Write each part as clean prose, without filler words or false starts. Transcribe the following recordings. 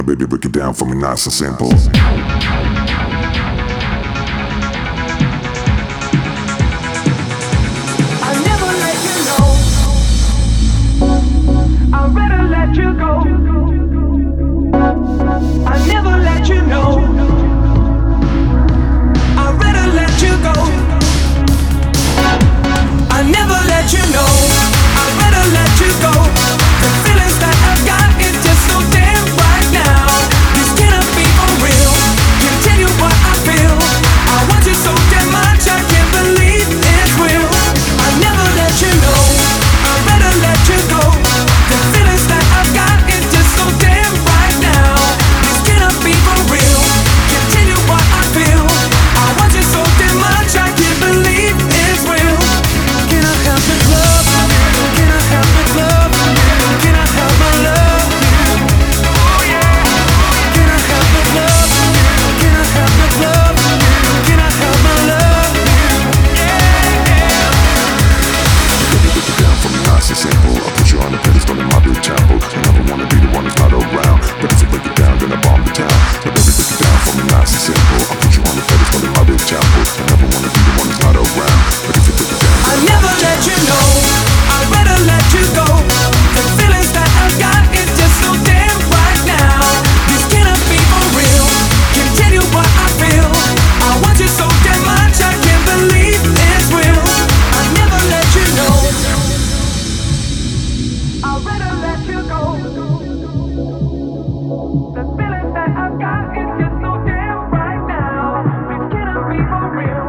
Baby, break it down for me nice and simple. Simple. I'll put you on a pedestal in my big chapel. I never wanna be the one who's not around, but if you break it down, then I bomb the town. So baby, break it down for me nice and simple. I'll put you on a pedestal in my big chapel. I never wanna be the one who's not around, but if you break it down, I never let you know. I'd rather let you go. The feelings that I've got is just so damn right now. This cannot be for real. Can't tell you what I feel. I want you so damn much, I can't believe it's real. I never let you know. I'd rather let you go. The feeling that I've got is just so damn right now. This cannot be for real.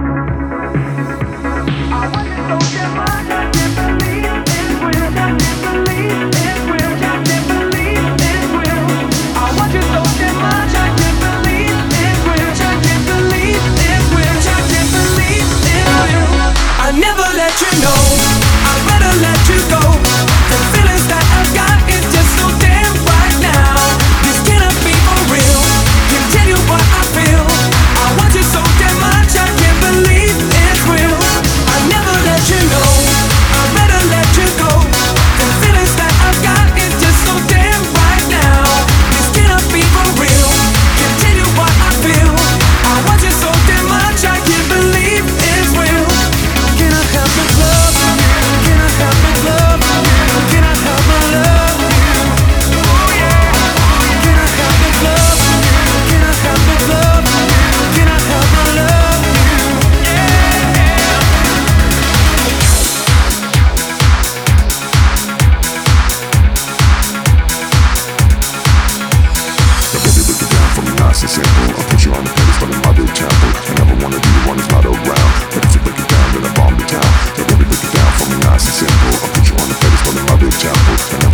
I want you so damn much, I can't believe it's real. I can't believe it's real. I can't believe it's real. I want you so damn much, I can't believe it's real. I can't believe it's real. I can't believe it's real. I never let you know. I'd rather let you go. The feelings that I've got is just so damn right now. This cannot be for real. Can't tell you what I feel. I want you so damn much, I can't believe it's real. I never let you know. I'd rather let you go. The feelings that I've got is just so damn right now. This cannot be for real. Can't tell you what I feel. I want you so damn much, I can't believe it's real. Can I help but love you? Can I help but love you? Can I help but love you? Oh yeah. Can I help but love you? Can I help but love you? Can I help but love you? Yeah. baby, break it down for me nice and simple. I'll put you on a pedestal in my big chapel. I never wanna be the one who's not around, but if you break it down, then I bomb the town. So baby, break it down for me nice and simple. I'll put you on a pedestal in my big chapel.